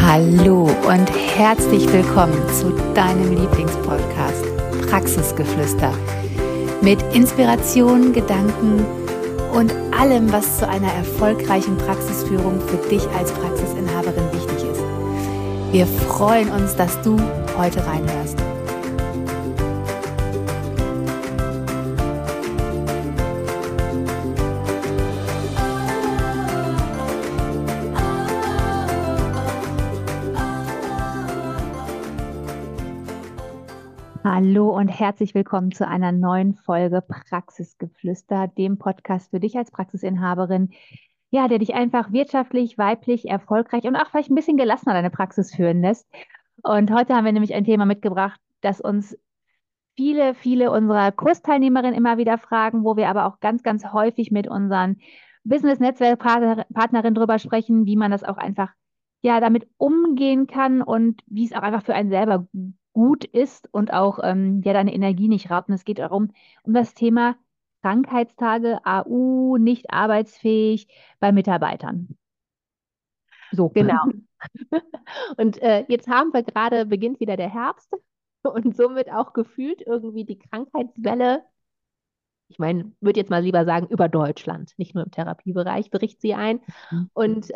Hallo und herzlich willkommen zu deinem Lieblingspodcast Praxisgeflüster mit Inspiration, Gedanken und allem, was zu einer erfolgreichen Praxisführung für dich als Praxisinhaberin wichtig ist. Wir freuen uns, dass du heute reinhörst. Hallo und herzlich willkommen zu einer neuen Folge Praxisgeflüster, dem Podcast für dich als Praxisinhaberin, ja, der dich einfach wirtschaftlich, weiblich, erfolgreich und auch vielleicht ein bisschen gelassener deine Praxis führen lässt. Und heute haben wir nämlich ein Thema mitgebracht, das uns viele unserer Kursteilnehmerinnen immer wieder fragen, wo wir aber auch ganz häufig mit unseren Business-Netzwerkpartnerinnen drüber sprechen, wie man das auch einfach ja damit umgehen kann und wie es auch einfach für einen selber gut ist und auch ja deine Energie nicht raubt. Und es geht darum, um das Thema Krankheitstage, AU, nicht arbeitsfähig bei Mitarbeitern. So. Genau. Und jetzt haben wir gerade, beginnt wieder der Herbst und somit auch gefühlt irgendwie die Krankheitswelle, ich meine, würde jetzt mal lieber sagen, über Deutschland, nicht nur im Therapiebereich, bricht sie ein. Und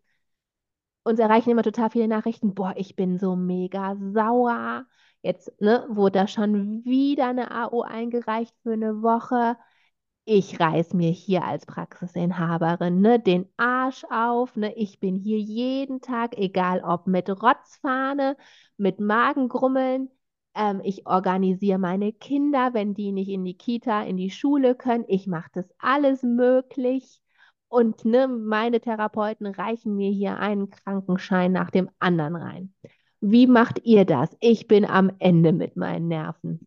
uns erreichen immer total viele Nachrichten, boah, ich bin so mega sauer. Jetzt, ne, wurde da schon wieder eine AO eingereicht für eine Woche. Ich reiß mir hier als Praxisinhaberin, ne, den Arsch auf, ne, ich bin hier jeden Tag, egal ob mit Rotzfahne, mit Magengrummeln. Ich organisiere meine Kinder, wenn die nicht in die Kita, in die Schule können. Ich mache das alles möglich. Und ne, meine Therapeuten reichen mir hier einen Krankenschein nach dem anderen rein. Wie macht ihr das? Ich bin am Ende mit meinen Nerven.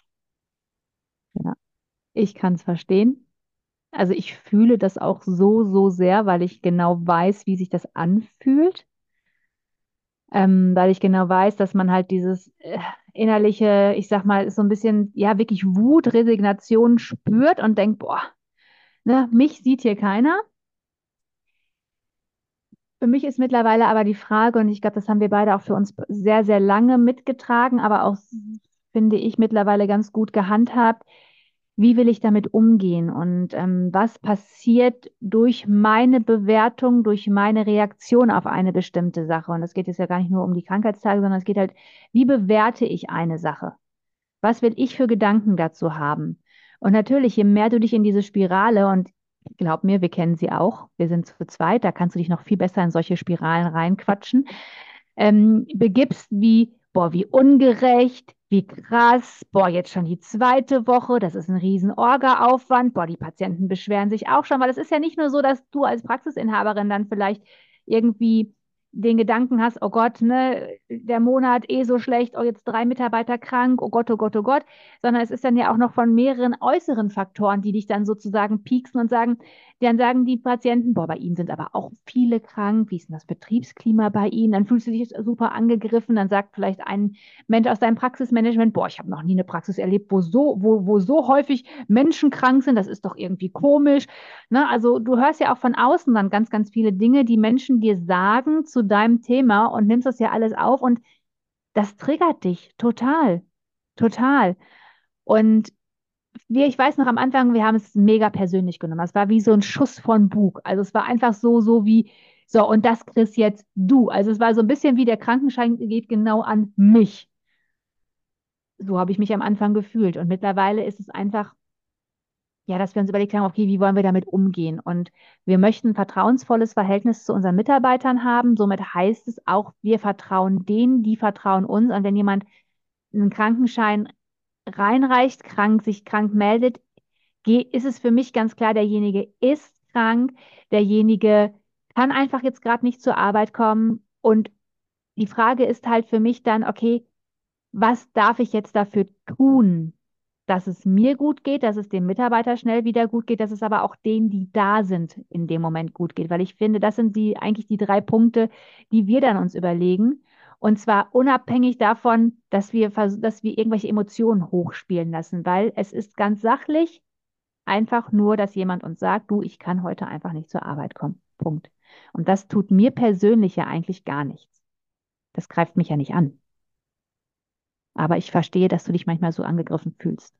Ja, ich kann es verstehen. Also ich fühle das auch so sehr, weil ich genau weiß, wie sich das anfühlt. Weil ich genau weiß, dass man halt dieses innerliche, ich sag mal, so ein bisschen, ja, wirklich Wut, Resignation spürt und denkt, boah, ne, mich sieht hier keiner. Für mich ist mittlerweile aber die Frage, und ich glaube, das haben wir beide auch für uns sehr lange mitgetragen, aber auch, finde ich, mittlerweile ganz gut gehandhabt. Wie will ich damit umgehen und was passiert durch meine Bewertung, durch meine Reaktion auf eine bestimmte Sache? Und es geht jetzt ja gar nicht nur um die Krankheitstage, sondern es geht halt, wie bewerte ich eine Sache? Was will ich für Gedanken dazu haben? Und natürlich, je mehr du dich in diese Spirale, und glaub mir, wir kennen sie auch, wir sind zu zweit, da kannst du dich noch viel besser in solche Spiralen reinquatschen, begibst wie, boah, wie ungerecht, wie krass, boah, jetzt schon die zweite Woche, das ist ein riesen Orga-Aufwand, boah, die Patienten beschweren sich auch schon, weil es ist ja nicht nur so, dass du als Praxisinhaberin dann vielleicht irgendwie den Gedanken hast, oh Gott, ne, der Monat eh so schlecht, oh, jetzt 3 Mitarbeiter krank, oh Gott, oh Gott, oh Gott, sondern es ist dann ja auch noch von mehreren äußeren Faktoren, die dich dann sozusagen pieksen und sagen, dann sagen die Patienten, boah, bei Ihnen sind aber auch viele krank, wie ist denn das Betriebsklima bei Ihnen? Dann fühlst du dich super angegriffen, dann sagt vielleicht ein Mensch aus deinem Praxismanagement, boah, ich habe noch nie eine Praxis erlebt, wo so häufig Menschen krank sind, das ist doch irgendwie komisch. Ne? Also du hörst ja auch von außen dann ganz viele Dinge, die Menschen dir sagen zu deinem Thema und nimmst das ja alles auf und das triggert dich total. Und ich weiß noch am Anfang, wir haben es mega persönlich genommen. Es war wie so ein Schuss von Bug. Also es war einfach so wie, so, und das kriegst jetzt du. Also es war so ein bisschen wie der Krankenschein geht genau an mich. So habe ich mich am Anfang gefühlt. Und mittlerweile ist es einfach, ja, dass wir uns überlegt haben, okay, wie wollen wir damit umgehen? Und wir möchten ein vertrauensvolles Verhältnis zu unseren Mitarbeitern haben. Somit heißt es auch, wir vertrauen denen, die vertrauen uns. Und wenn jemand einen Krankenschein reinreicht, sich krank meldet, ist es für mich ganz klar, derjenige ist krank, derjenige kann einfach jetzt gerade nicht zur Arbeit kommen. Und die Frage ist halt für mich dann, okay, was darf ich jetzt dafür tun, dass es mir gut geht, dass es dem Mitarbeiter schnell wieder gut geht, dass es aber auch denen, die da sind, in dem Moment gut geht. Weil ich finde, das sind eigentlich die 3 Punkte, die wir dann uns überlegen. Und zwar unabhängig davon, dass wir irgendwelche Emotionen hochspielen lassen, weil es ist ganz sachlich einfach nur, dass jemand uns sagt, du, ich kann heute einfach nicht zur Arbeit kommen. Punkt. Und das tut mir persönlich ja eigentlich gar nichts. Das greift mich ja nicht an. Aber ich verstehe, dass du dich manchmal so angegriffen fühlst.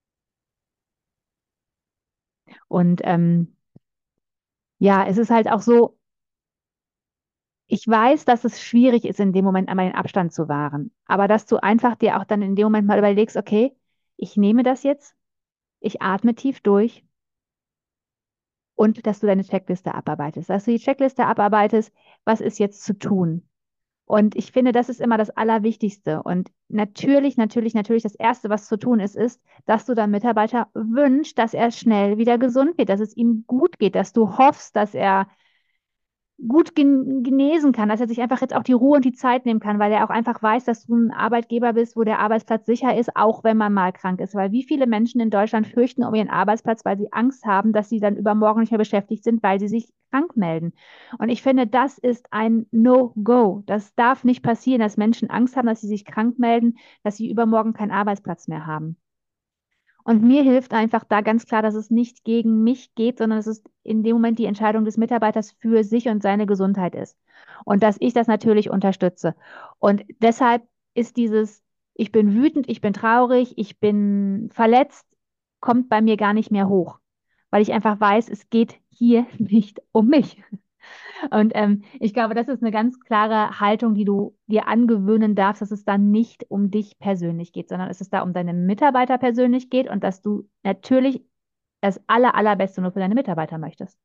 Und ja, es ist halt auch so, ich weiß, dass es schwierig ist, in dem Moment einmal den Abstand zu wahren. Aber dass du einfach dir auch dann in dem Moment mal überlegst, okay, ich nehme das jetzt, ich atme tief durch und dass du deine Checkliste abarbeitest. Dass du die Checkliste abarbeitest, was ist jetzt zu tun? Und ich finde, das ist immer das Allerwichtigste. Und natürlich, das Erste, was zu tun ist, dass du deinem Mitarbeiter wünschst, dass er schnell wieder gesund wird, dass es ihm gut geht, dass du hoffst, dass er gut genesen kann, dass er sich einfach jetzt auch die Ruhe und die Zeit nehmen kann, weil er auch einfach weiß, dass du ein Arbeitgeber bist, wo der Arbeitsplatz sicher ist, auch wenn man mal krank ist. Weil wie viele Menschen in Deutschland fürchten um ihren Arbeitsplatz, weil sie Angst haben, dass sie dann übermorgen nicht mehr beschäftigt sind, weil sie sich krank melden. Und ich finde, das ist ein No-Go. Das darf nicht passieren, dass Menschen Angst haben, dass sie sich krank melden, dass sie übermorgen keinen Arbeitsplatz mehr haben. Und mir hilft einfach da ganz klar, dass es nicht gegen mich geht, sondern dass es in dem Moment die Entscheidung des Mitarbeiters für sich und seine Gesundheit ist. Und dass ich das natürlich unterstütze. Und deshalb ist dieses, ich bin wütend, ich bin traurig, ich bin verletzt, kommt bei mir gar nicht mehr hoch, weil ich einfach weiß, es geht hier nicht um mich. Und ich glaube, das ist eine ganz klare Haltung, die du dir angewöhnen darfst, dass es dann nicht um dich persönlich geht, sondern dass es da um deine Mitarbeiter persönlich geht und dass du natürlich das Allerbeste nur für deine Mitarbeiter möchtest.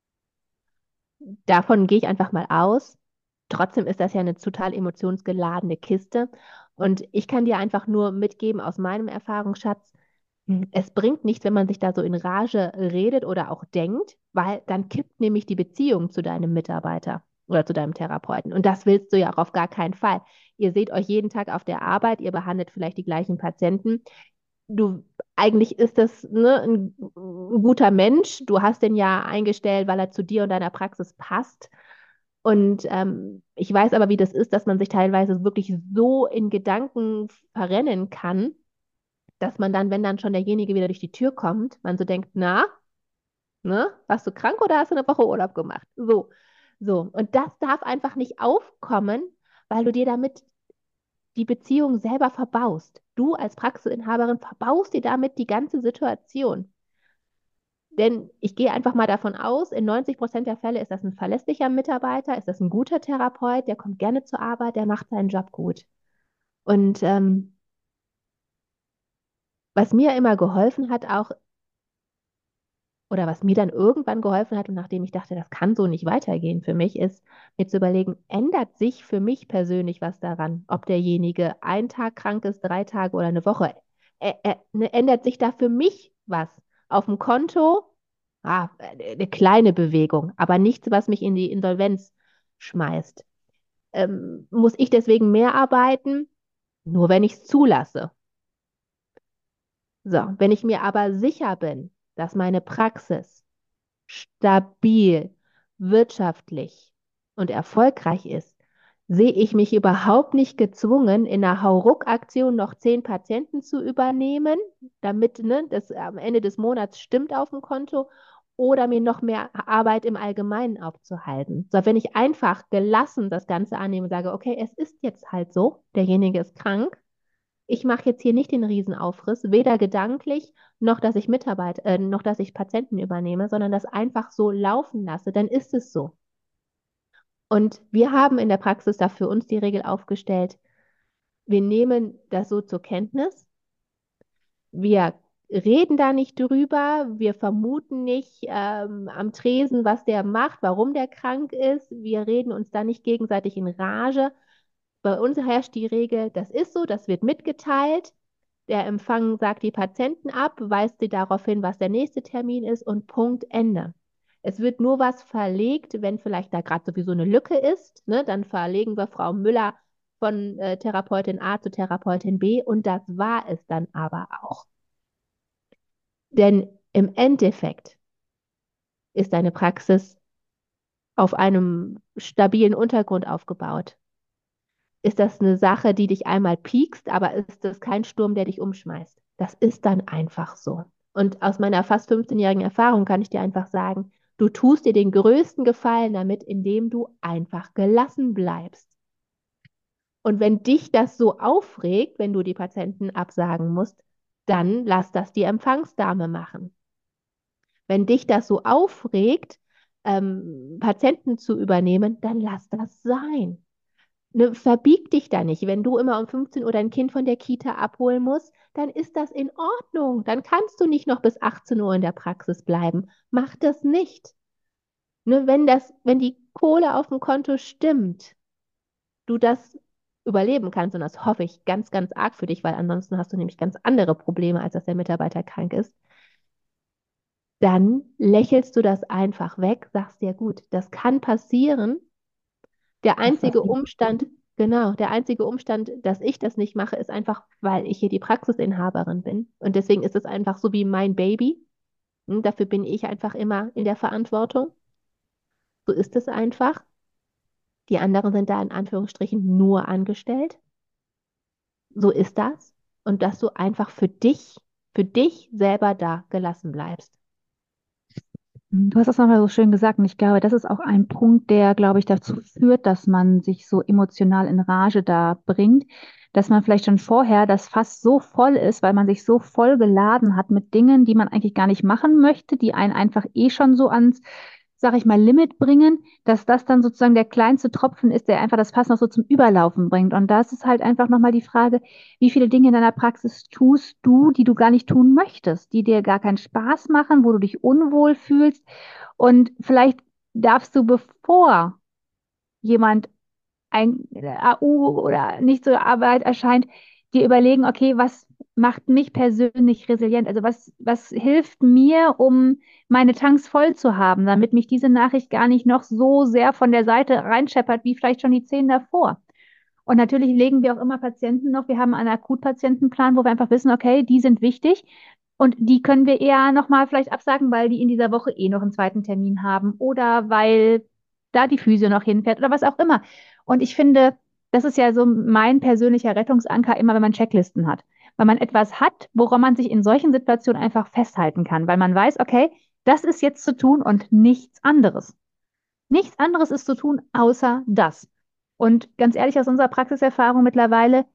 Davon gehe ich einfach mal aus. Trotzdem ist das ja eine total emotionsgeladene Kiste. Und ich kann dir einfach nur mitgeben aus meinem Erfahrungsschatz, es bringt nichts, wenn man sich da so in Rage redet oder auch denkt, weil dann kippt nämlich die Beziehung zu deinem Mitarbeiter oder zu deinem Therapeuten. Und das willst du ja auch auf gar keinen Fall. Ihr seht euch jeden Tag auf der Arbeit, ihr behandelt vielleicht die gleichen Patienten. Du, eigentlich ist das, ne, ein guter Mensch. Du hast den ja eingestellt, weil er zu dir und deiner Praxis passt. Und ich weiß aber, wie das ist, dass man sich teilweise wirklich so in Gedanken verrennen kann, dass man dann, wenn dann schon derjenige wieder durch die Tür kommt, man so denkt, na, ne, warst du krank oder hast du eine Woche Urlaub gemacht? So, so. Und das darf einfach nicht aufkommen, weil du dir damit die Beziehung selber verbaust. Du als Praxisinhaberin verbaust dir damit die ganze Situation. Denn ich gehe einfach mal davon aus, in 90% der Fälle ist das ein verlässlicher Mitarbeiter, ist das ein guter Therapeut, der kommt gerne zur Arbeit, der macht seinen Job gut. Und was mir immer geholfen hat, auch oder was mir dann irgendwann geholfen hat und nachdem ich dachte, das kann so nicht weitergehen für mich, ist mir zu überlegen, ändert sich für mich persönlich was daran, ob derjenige einen Tag krank ist, 3 Tage oder eine Woche? Ändert sich da für mich was? Auf dem Konto? Eine kleine Bewegung, aber nichts, was mich in die Insolvenz schmeißt. Muss ich deswegen mehr arbeiten? Nur wenn ich es zulasse. So, wenn ich mir aber sicher bin, dass meine Praxis stabil, wirtschaftlich und erfolgreich ist, sehe ich mich überhaupt nicht gezwungen, in einer Hauruck-Aktion noch 10 Patienten zu übernehmen, damit ne, das am Ende des Monats stimmt auf dem Konto oder mir noch mehr Arbeit im Allgemeinen aufzuhalten. So, wenn ich einfach gelassen das Ganze annehme und sage, okay, es ist jetzt halt so, derjenige ist krank, ich mache jetzt hier nicht den Riesenaufriss, weder gedanklich noch, dass ich noch, dass ich Patienten übernehme, sondern das einfach so laufen lasse, dann ist es so. Und wir haben in der Praxis da für uns die Regel aufgestellt, wir nehmen das so zur Kenntnis, wir reden da nicht drüber, wir vermuten nicht am Tresen, was der macht, warum der krank ist, wir reden uns da nicht gegenseitig in Rage. Bei uns herrscht die Regel, das ist so, das wird mitgeteilt. Der Empfang sagt die Patienten ab, weist sie darauf hin, was der nächste Termin ist und Punkt, Ende. Es wird nur was verlegt, wenn vielleicht da gerade sowieso eine Lücke ist, ne, dann verlegen wir Frau Müller von Therapeutin A zu Therapeutin B und das war es dann aber auch. Denn im Endeffekt ist deine Praxis auf einem stabilen Untergrund aufgebaut. Ist das eine Sache, die dich einmal piekst, aber ist das kein Sturm, der dich umschmeißt? Das ist dann einfach so. Und aus meiner fast 15-jährigen Erfahrung kann ich dir einfach sagen, du tust dir den größten Gefallen damit, indem du einfach gelassen bleibst. Und wenn dich das so aufregt, wenn du die Patienten absagen musst, dann lass das die Empfangsdame machen. Wenn dich das so aufregt, Patienten zu übernehmen, dann lass das sein. Ne, verbieg dich da nicht. Wenn du immer um 15 Uhr dein Kind von der Kita abholen musst, dann ist das in Ordnung. Dann kannst du nicht noch bis 18 Uhr in der Praxis bleiben. Mach das nicht. Ne, wenn die Kohle auf dem Konto stimmt, du das überleben kannst, und das hoffe ich ganz, ganz arg für dich, weil ansonsten hast du nämlich ganz andere Probleme, als dass der Mitarbeiter krank ist, dann lächelst du das einfach weg, sagst dir, gut, das kann passieren. Der Das einzige passiert. Umstand, genau, der einzige Umstand, dass ich das nicht mache, ist einfach, weil ich hier die Praxisinhaberin bin. Und deswegen ist es einfach so wie mein Baby. Dafür bin ich einfach immer in der Verantwortung. So ist es einfach. Die anderen sind da in Anführungsstrichen nur angestellt. So ist das. Und dass du einfach für dich selber da gelassen bleibst. Du hast das nochmal so schön gesagt und ich glaube, das ist auch ein Punkt, der, glaube ich, dazu führt, dass man sich so emotional in Rage da bringt, dass man vielleicht schon vorher das Fass so voll ist, weil man sich so voll geladen hat mit Dingen, die man eigentlich gar nicht machen möchte, die einen einfach eh schon so ans, sag ich mal, Limit bringen, dass das dann sozusagen der kleinste Tropfen ist, der einfach das Fass noch so zum Überlaufen bringt. Und das ist halt einfach nochmal die Frage, wie viele Dinge in deiner Praxis tust du, die du gar nicht tun möchtest, die dir gar keinen Spaß machen, wo du dich unwohl fühlst. Und vielleicht darfst du, bevor jemand ein AU oder nicht zur Arbeit erscheint, dir überlegen, okay, was macht mich persönlich resilient? Also was hilft mir, um meine Tanks voll zu haben, damit mich diese Nachricht gar nicht noch so sehr von der Seite reinscheppert, wie vielleicht schon die 10 davor. Und natürlich legen wir auch immer Patienten noch. Wir haben einen Akutpatientenplan, wo wir einfach wissen, okay, die sind wichtig und die können wir eher nochmal vielleicht absagen, weil die in dieser Woche eh noch einen zweiten Termin haben oder weil da die Physio noch hinfährt oder was auch immer. Und ich finde, das ist ja so mein persönlicher Rettungsanker immer, wenn man Checklisten hat. Weil man etwas hat, woran man sich in solchen Situationen einfach festhalten kann, weil man weiß, okay, das ist jetzt zu tun und nichts anderes. Nichts anderes ist zu tun, außer das. Und ganz ehrlich, aus unserer Praxiserfahrung mittlerweile,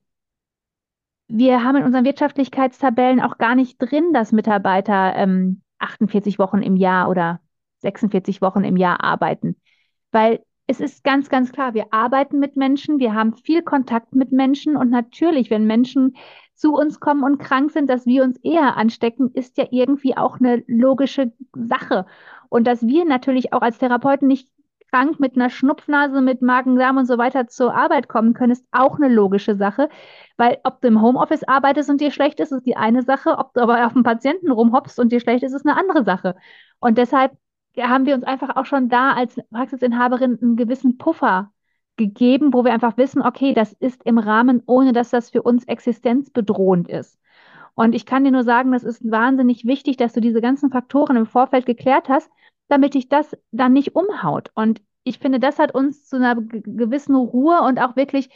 wir haben in unseren Wirtschaftlichkeitstabellen auch gar nicht drin, dass Mitarbeiter 48 Wochen im Jahr oder 46 Wochen im Jahr arbeiten. Weil es ist ganz, ganz klar, wir arbeiten mit Menschen, wir haben viel Kontakt mit Menschen und natürlich, wenn Menschen zu uns kommen und krank sind, dass wir uns eher anstecken, ist ja irgendwie auch eine logische Sache. Und dass wir natürlich auch als Therapeuten nicht krank mit einer Schnupfnase, mit Magen-Darm und so weiter zur Arbeit kommen können, ist auch eine logische Sache. Weil ob du im Homeoffice arbeitest und dir schlecht ist, ist die eine Sache. Ob du aber auf dem Patienten rumhoppst und dir schlecht ist, ist eine andere Sache. Und deshalb haben wir uns einfach auch schon da als Praxisinhaberin einen gewissen Puffer gegeben, wo wir einfach wissen, okay, das ist im Rahmen, ohne dass das für uns existenzbedrohend ist. Und ich kann dir nur sagen, das ist wahnsinnig wichtig, dass du diese ganzen Faktoren im Vorfeld geklärt hast, damit dich das dann nicht umhaut. Und ich finde, das hat uns zu einer gewissen Ruhe und auch wirklich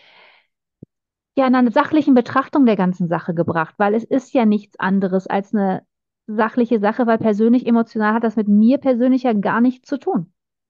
ja einer sachlichen Betrachtung der ganzen Sache gebracht, weil es ist ja nichts anderes als eine sachliche Sache, weil persönlich emotional hat das mit mir persönlich ja gar nichts zu tun.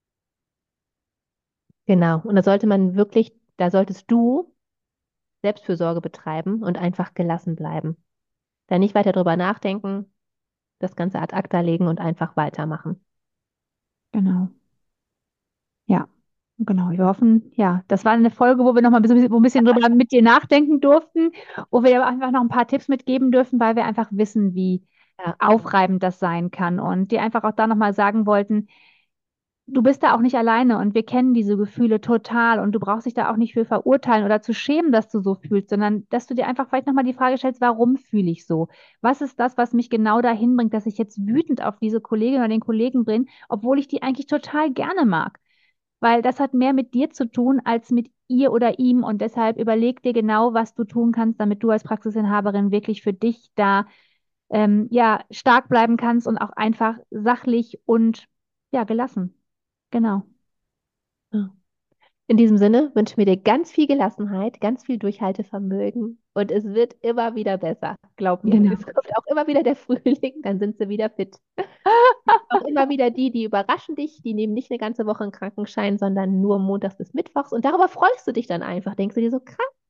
Genau. Und da sollte man wirklich, da solltest du Selbstfürsorge betreiben und einfach gelassen bleiben. Da nicht weiter drüber nachdenken, das Ganze ad acta legen und einfach weitermachen. Genau. Ja, genau. Wir hoffen, ja, das war eine Folge, wo wir noch mal ein bisschen drüber mit dir nachdenken durften, wo wir aber einfach noch ein paar Tipps mitgeben dürfen, weil wir einfach wissen, wie Ja, aufreibend das sein kann und dir einfach auch da noch mal sagen wollten, du bist da auch nicht alleine und wir kennen diese Gefühle total und du brauchst dich da auch nicht für verurteilen oder zu schämen, dass du so fühlst, sondern dass du dir einfach vielleicht nochmal die Frage stellst, warum fühle ich so? Was ist das, was mich genau dahin bringt, dass ich jetzt wütend auf diese Kollegin oder den Kollegen bin, obwohl ich die eigentlich total gerne mag? Weil das hat mehr mit dir zu tun als mit ihr oder ihm und deshalb überleg dir genau, was du tun kannst, damit du als Praxisinhaberin wirklich für dich da ja stark bleiben kannst und auch einfach sachlich und ja gelassen. Genau. ja. In diesem Sinne wünschen wir dir ganz viel Gelassenheit, ganz viel Durchhaltevermögen und es wird immer wieder besser. Glaub mir, Genau. es kommt auch immer wieder der Frühling, dann sind sie wieder fit. Auch immer wieder die, die überraschen dich, die nehmen nicht eine ganze Woche einen Krankenschein, sondern nur montags bis mittwochs und darüber freust du dich dann einfach. Denkst du dir so, krass,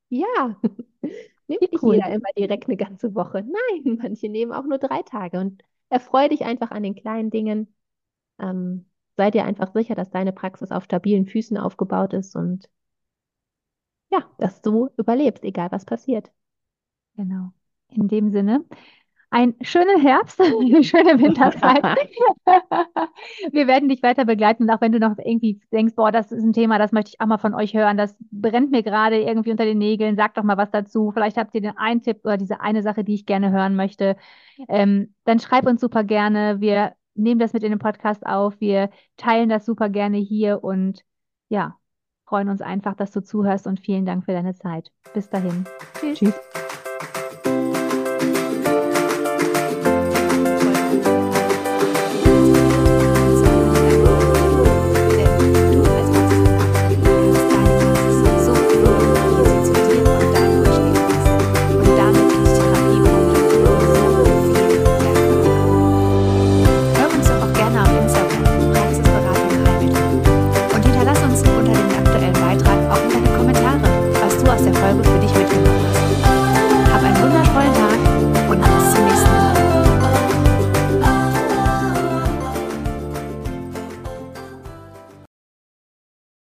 Ja, nimmt Wie nicht cool. jeder immer direkt eine ganze Woche. Nein, manche nehmen auch nur 3 Tage und erfreu dich einfach an den kleinen Dingen. Ähm, sei dir einfach sicher, dass deine Praxis auf stabilen Füßen aufgebaut ist und ja, dass du überlebst, egal was passiert. Genau. In dem Sinne, einen schönen Herbst, eine schöne Winterzeit. Wir werden dich weiter begleiten, auch wenn du noch irgendwie denkst, boah, das ist ein Thema, das möchte ich auch mal von euch hören. Das brennt mir gerade irgendwie unter den Nägeln. Sag doch mal was dazu. Vielleicht habt ihr den einen Tipp oder diese eine Sache, die ich gerne hören möchte. Dann schreib uns super gerne. Wir nehmen das mit in den Podcast auf. Wir teilen das super gerne hier und ja, freuen uns einfach, dass du zuhörst und vielen Dank für deine Zeit. Bis dahin. Tschüss. Tschüss.